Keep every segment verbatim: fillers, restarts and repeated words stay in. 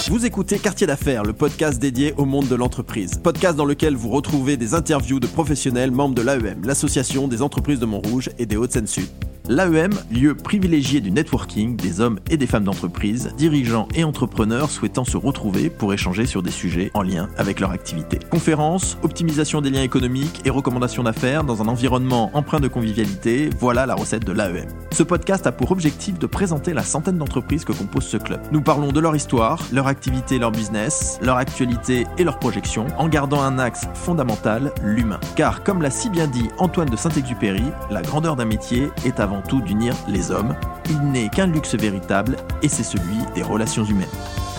Vous écoutez Quartier d'affaires, le podcast dédié au monde de l'entreprise. Podcast dans lequel vous retrouvez des interviews de professionnels membres de l'A E M, l'association des entreprises de Montrouge et des Hauts-de-Seine-Sud. L'A E M, lieu privilégié du networking des hommes et des femmes d'entreprise, dirigeants et entrepreneurs souhaitant se retrouver pour échanger sur des sujets en lien avec leur activité. Conférences, optimisation des liens économiques et recommandations d'affaires dans un environnement empreint de convivialité, voilà la recette de l'A E M. Ce podcast a pour objectif de présenter la centaine d'entreprises que compose ce club. Nous parlons de leur histoire, leur activité, leur business, leur actualité et leurs projections, en gardant un axe fondamental, l'humain. Car comme l'a si bien dit Antoine de Saint-Exupéry, la grandeur d'un métier est avant tout d'unir les hommes. Il n'est qu'un luxe véritable et c'est celui des relations humaines.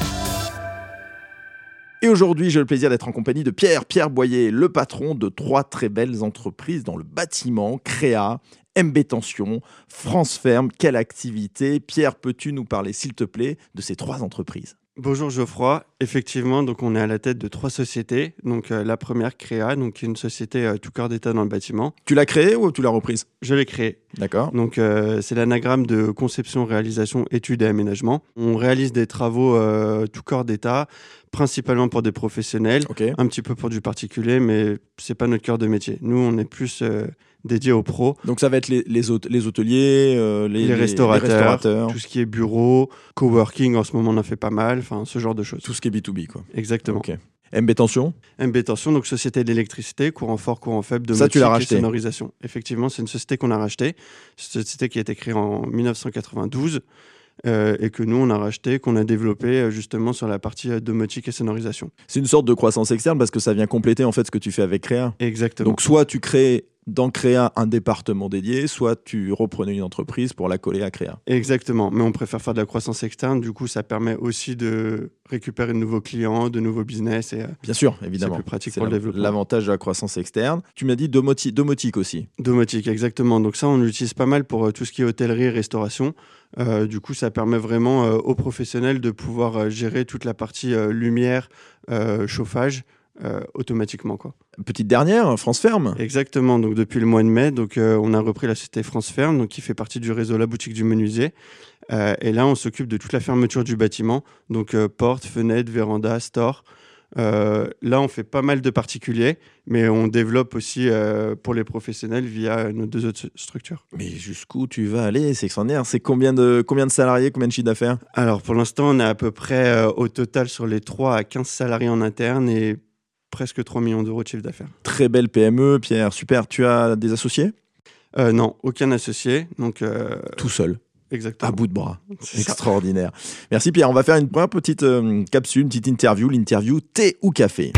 Et aujourd'hui, j'ai le plaisir d'être en compagnie de Pierre, Pierre Boyer, le patron de trois très belles entreprises dans le bâtiment, Créa, M B Tension, France Ferme. Quelle activité! Pierre, peux-tu nous parler, s'il te plaît, de ces trois entreprises? Bonjour Geoffroy, effectivement, donc on est à la tête de trois sociétés. Donc euh, la première, Créa, donc qui est une société euh, tout corps d'état dans le bâtiment. Tu l'as créée ou tu l'as reprise? Je l'ai créée. D'accord. Donc euh, c'est l'anagramme de conception, réalisation, études et aménagement. On réalise des travaux euh, tout corps d'état, principalement pour des professionnels, Okay. un petit peu pour du particulier, mais c'est pas notre cœur de métier. Nous, on est plus euh, dédié aux pros. Donc ça va être les, les, hôte- les hôteliers, euh, les, Les, les- restaurateurs, les restaurateurs, tout ce qui est bureau, coworking, en ce moment on en fait pas mal, enfin ce genre de choses. tout ce qui est B deux B, quoi. Exactement. Ok. M B Tension? M B Tension, donc société d'électricité, courant fort, courant faible, Ça, tu l'as domotique et racheté. sonorisation. Effectivement, c'est une société qu'on a rachetée. C'est une société qui a été créée en dix-neuf cent quatre-vingt-douze euh, et que nous, on a racheté, qu'on a développé euh, justement sur la partie euh, domotique et sonorisation. C'est une sorte de croissance externe parce que ça vient compléter en fait ce que tu fais avec Créa. Exactement. Donc soit tu crées dans Créa un département dédié, soit tu reprenais une entreprise pour la coller à Créa. Exactement. Mais on préfère faire de la croissance externe. Du coup, ça permet aussi de récupérer de nouveaux clients, de nouveaux business. Et, euh, Bien sûr, évidemment. C'est plus pratique C'est pour le la- développement. l'avantage de la croissance externe. Tu m'as dit domoti- domotique aussi. Domotique, exactement. Donc ça, on l'utilise pas mal pour euh, tout ce qui est hôtellerie et restauration. Euh, du coup, ça permet vraiment euh, aux professionnels de pouvoir euh, gérer toute la partie euh, lumière, euh, chauffage, euh, automatiquement, quoi. Petite dernière, France Ferme. Exactement. Donc depuis le mois de mai, donc euh, on a repris la société France Ferme, donc qui fait partie du réseau La Boutique du Menuisier. Euh, et là, on s'occupe de toute la fermeture du bâtiment, donc euh, portes, fenêtres, vérandas, stores. Euh, là, on fait pas mal de particuliers, mais on développe aussi euh, pour les professionnels via nos deux autres structures. Mais jusqu'où tu vas aller? C'est extraordinaire. C'est combien de, combien de salariés, combien de chiffre d'affaires? Alors, pour l'instant, on est à peu près euh, au total sur les trois à quinze salariés en interne et presque trois millions d'euros de chiffre d'affaires. Très belle P M E, Pierre. Super. Tu as des associés? Euh, non, aucun associé. Donc, euh, Tout seul, exactement. à bout de bras. C'est ça. Extraordinaire. Merci Pierre. On va faire une première petite euh, capsule, une petite interview. L'interview thé ou café?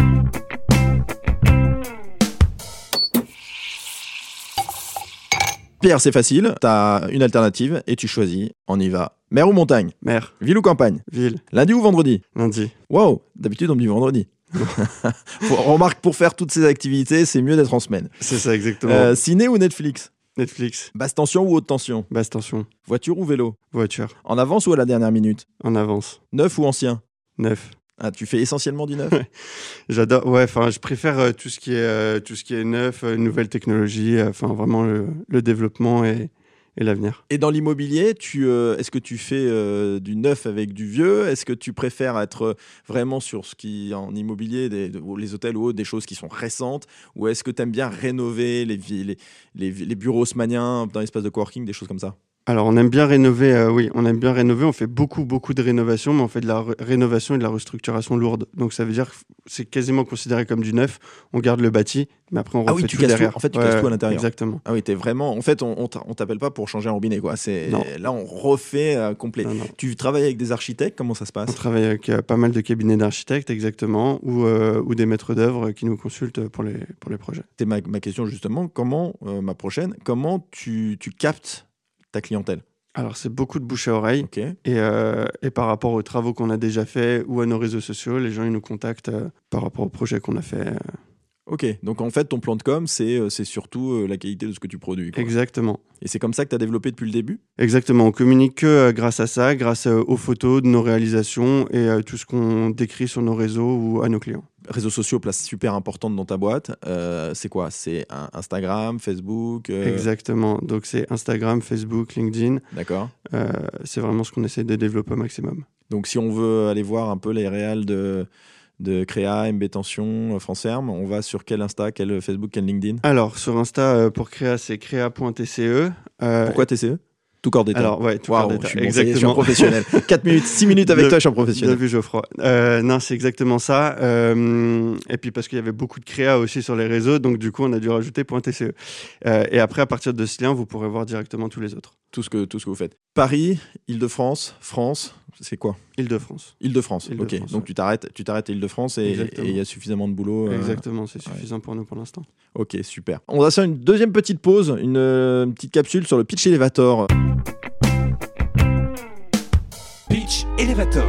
Pierre, c'est facile. Tu as une alternative et tu choisis. On y va. Mer ou montagne? Mer, Ville ou campagne? ville, Lundi ou vendredi? lundi. Wow, d'habitude on me dit vendredi. Faut- remarque, pour faire toutes ces activités, c'est mieux d'être en semaine. C'est ça, exactement. Euh, ciné ou Netflix? Netflix, Basse tension ou haute tension? basse tension, Voiture ou vélo? voiture, En avance ou à la dernière minute? en avance, Neuf ou ancien? neuf. Ah, tu fais essentiellement du neuf? J'adore, ouais, enfin, je préfère euh, tout ce qui est, euh, tout ce qui est neuf, euh, nouvelles technologies, enfin, vraiment le, le développement et, et l'avenir. Et dans l'immobilier, tu, euh, est-ce que tu fais euh, du neuf avec du vieux? Est-ce que tu préfères être euh, vraiment sur ce qui, en immobilier, des, de- ou les hôtels ou autres, des choses qui sont récentes? Ou est-ce que tu aimes bien rénover les, vi- les, les, les bureaux haussmanniens dans l'espace de coworking, des choses comme ça? Alors, on aime bien rénover, euh, oui, on aime bien rénover. On fait beaucoup, beaucoup de rénovation, mais on fait de la ré- rénovation et de la restructuration lourde. Donc, ça veut dire que c'est quasiment considéré comme du neuf. On garde le bâti, mais après, on refait Ah oui, tu tout casses derrière. tout. En fait, tu casses tout à l'intérieur. Exactement. Ah oui, t'es vraiment. En fait, on, on t'a- on t'appelle pas pour changer un robinet, quoi. C'est Non. là, on refait euh, complet. Non, non. Tu travailles avec des architectes, comment ça se On passe? travaille avec euh, pas mal de cabinets d'architectes, exactement, ou, euh, ou des maîtres d'œuvre qui nous consultent pour les, pour les projets. C'est ma, ma question justement. Comment euh, ma prochaine? Comment tu, tu captes ta clientèle? Alors, c'est beaucoup de bouche à oreille. Ok. Et, euh, et par rapport aux travaux qu'on a déjà faits ou à nos réseaux sociaux, les gens ils nous contactent euh, par rapport aux projets qu'on a fait. euh. Ok, donc en fait, ton plan de com, c'est, c'est surtout euh, la qualité de ce que tu produis, quoi. Exactement. Et c'est comme ça que tu as développé depuis le début ? Exactement. On communique que euh, grâce à ça, grâce euh, aux photos de nos réalisations et euh, tout ce qu'on décrit sur nos réseaux ou à nos clients. Réseaux sociaux, place super importante dans ta boîte. Euh, c'est quoi ? C'est un Instagram, Facebook euh... Exactement. Donc c'est Instagram, Facebook, LinkedIn. D'accord. Euh, c'est vraiment ce qu'on essaie de développer au maximum. Donc si on veut aller voir un peu les réals de, de Créa, M B Tension, France Ferme, on va sur quel Insta, quel Facebook, quel LinkedIn ? Alors sur Insta, euh, pour Créa, c'est créa point t c e. Euh, Pourquoi T C E ? Tout corps d'état. Alors, ouais, tout wow, corps d'état. Je suis, bon, exactement. je suis un professionnel. quatre minutes, six minutes avec bien, toi, je suis un professionnel. Bien vu, Geoffroy. Euh, non, c'est exactement ça. Euh, et puis, parce qu'il y avait beaucoup de créa aussi sur les réseaux, donc du coup, on a dû rajouter .tce. Euh, et après, à partir de ce lien, vous pourrez voir directement tous les autres. Tout ce que, tout ce que vous faites. Paris, Île-de-France, France, c'est quoi ? Île-de-France. Île-de-France, Île-de-France, ok. ouais. Donc tu t'arrêtes, tu t'arrêtes à Île-de-France et il y a suffisamment de boulot. Euh... Exactement, c'est suffisant ouais. pour nous pour l'instant. Ok, super. On va faire une deuxième petite pause, une, une petite capsule sur le Pitch Elevator. Pitch Elevator.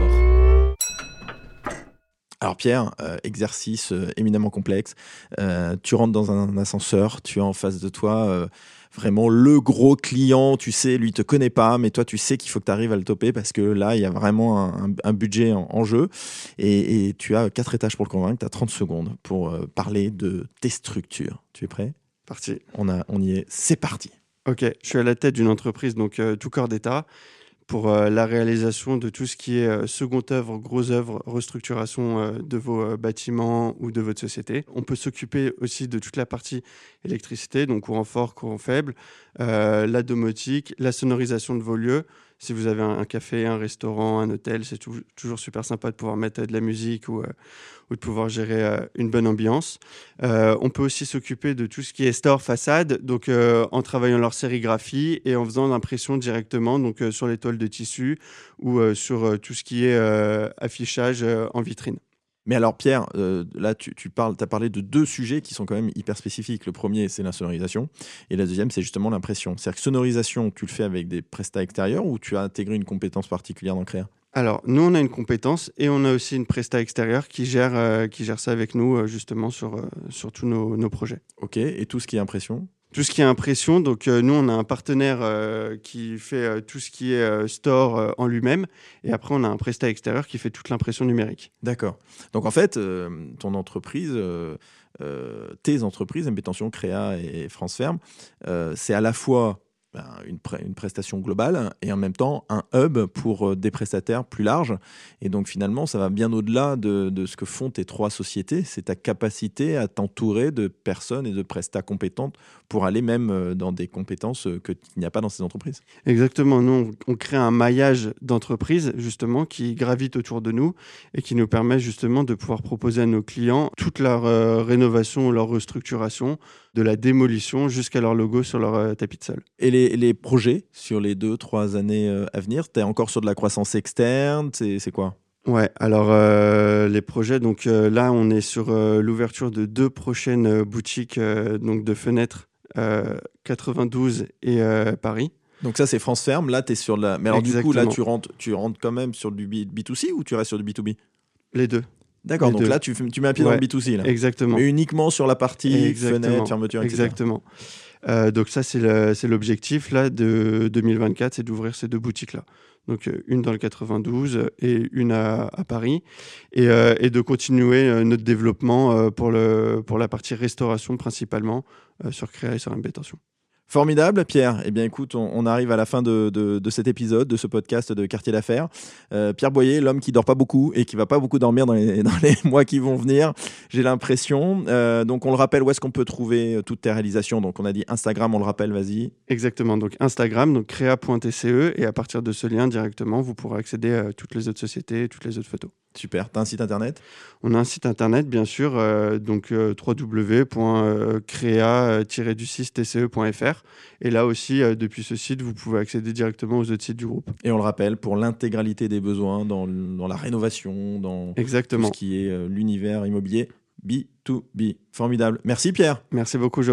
Alors Pierre, euh, exercice euh, éminemment complexe. Euh, tu rentres dans un ascenseur, tu as en face de toi euh, vraiment le gros client, tu sais, lui, il te connaît pas, mais toi, tu sais qu'il faut que tu arrives à le toper parce que là, il y a vraiment un, un budget en, en jeu et, et tu as quatre étages pour le convaincre, tu as trente secondes pour euh, parler de tes structures. Tu es prêt ? Parti. On, a, on y est, c'est parti. Ok, je suis à la tête d'une entreprise, donc euh, tout corps d'État, pour euh, la réalisation de tout ce qui est euh, seconde œuvre, grosse œuvre, restructuration euh, de vos euh, bâtiments ou de votre société. On peut s'occuper aussi de toute la partie électricité, donc courant fort, courant faible, euh, la domotique, la sonorisation de vos lieux. Si vous avez un, un café, un restaurant, un hôtel, c'est tout, toujours super sympa de pouvoir mettre euh, de la musique ou, euh, ou de pouvoir gérer euh, une bonne ambiance. Euh, on peut aussi s'occuper de tout ce qui est store, façade, donc euh, en travaillant leur sérigraphie et en faisant l'impression directement donc, euh, sur les toiles de tissu ou euh, sur euh, tout ce qui est euh, affichage euh, en vitrine. Mais alors Pierre, euh, là tu, tu parles, as parlé de deux sujets qui sont quand même hyper spécifiques. Le premier, c'est la sonorisation et la deuxième, c'est justement l'impression. C'est-à-dire que sonorisation, tu le fais avec des prestats extérieurs ou tu as intégré une compétence particulière dans Créa ? Alors, nous, on a une compétence et on a aussi une presta extérieure qui gère, euh, qui gère ça avec nous, euh, justement, sur, euh, sur tous nos, nos projets. Ok, et tout ce qui est impression ? Tout ce qui est impression, donc euh, nous, on a un partenaire euh, qui fait euh, tout ce qui est euh, store euh, en lui-même. Et après, on a un presta extérieur qui fait toute l'impression numérique. D'accord. Donc, en fait, euh, ton entreprise, euh, euh, tes entreprises, M B Tension, Créa et France Ferme, euh, c'est à la fois ben, une, pré- une prestation globale et en même temps un hub pour euh, des prestataires plus larges. Et donc, finalement, ça va bien au-delà de, de ce que font tes trois sociétés. C'est ta capacité à t'entourer de personnes et de prestats compétentes pour aller même dans des compétences qu'il n'y a pas dans ces entreprises. Exactement. Nous, on, on crée un maillage d'entreprises, justement, qui gravite autour de nous et qui nous permet, justement, de pouvoir proposer à nos clients toute leur euh, rénovation, leur restructuration, de la démolition jusqu'à leur logo sur leur euh, tapis de sol. Et les, les projets sur les deux, trois années euh, à venir, tu es encore sur de la croissance externe, c'est, c'est quoi ? Ouais, alors euh, les projets, donc euh, là, on est sur euh, l'ouverture de deux prochaines euh, boutiques euh, donc de fenêtres, euh, quatre-vingt-douze et euh, Paris. Donc ça, c'est France Ferme. Là, tu es sur la... Mais alors Exactement. du coup, là, tu rentres, tu rentres quand même sur du B deux C ou tu restes sur du B deux B ? Les deux. D'accord, Les donc deux. là, tu, tu mets un pied Ouais, dans le B deux C. Là. Exactement. Mais uniquement sur la partie Exactement. fenêtre, fermeture, et cetera. Exactement. Euh, donc ça, c'est, le, c'est l'objectif là, de deux mille vingt-quatre, c'est d'ouvrir ces deux boutiques-là. Donc euh, une dans le quatre-vingt-douze et une à, à Paris. Et, euh, et de continuer euh, notre développement euh, pour, le, pour la partie restauration principalement euh, sur Créa et sur M B Tension. Formidable, Pierre. Eh bien, écoute, on, on arrive à la fin de, de, de cet épisode, de ce podcast de Quartier d'affaires. Euh, Pierre Boyer, l'homme qui dort pas beaucoup et qui va pas beaucoup dormir dans les, dans les mois qui vont venir, j'ai l'impression. Euh, donc, on le rappelle, où est-ce qu'on peut trouver toutes tes réalisations ? Donc, on a dit Instagram, on le rappelle, vas-y. Exactement. Donc, Instagram, donc créa point t c e. Et à partir de ce lien, directement, vous pourrez accéder à toutes les autres sociétés, toutes les autres photos. Super. Tu as un site internet ? On a un site internet, bien sûr, euh, donc euh, w w w point créa tiret du six t c e point f r. Et là aussi, euh, depuis ce site, vous pouvez accéder directement aux autres sites du groupe. Et on le rappelle, pour l'intégralité des besoins dans, dans la rénovation, dans Exactement. tout ce qui est euh, l'univers immobilier B deux B. Formidable. Merci Pierre. Merci beaucoup Geoffroy.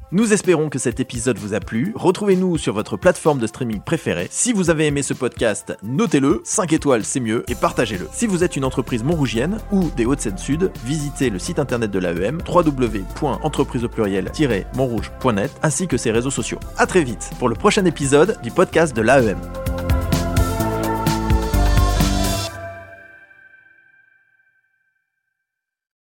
Nous espérons que cet épisode vous a plu. Retrouvez-nous sur votre plateforme de streaming préférée. Si vous avez aimé ce podcast, notez-le, cinq étoiles c'est mieux, et partagez-le. Si vous êtes une entreprise montrougienne ou des Hauts-de-Seine-Sud, visitez le site internet de l'A E M, w w w point entreprise au pluriel tiret montrouge point net, ainsi que ses réseaux sociaux. À très vite pour le prochain épisode du podcast de l'A E M.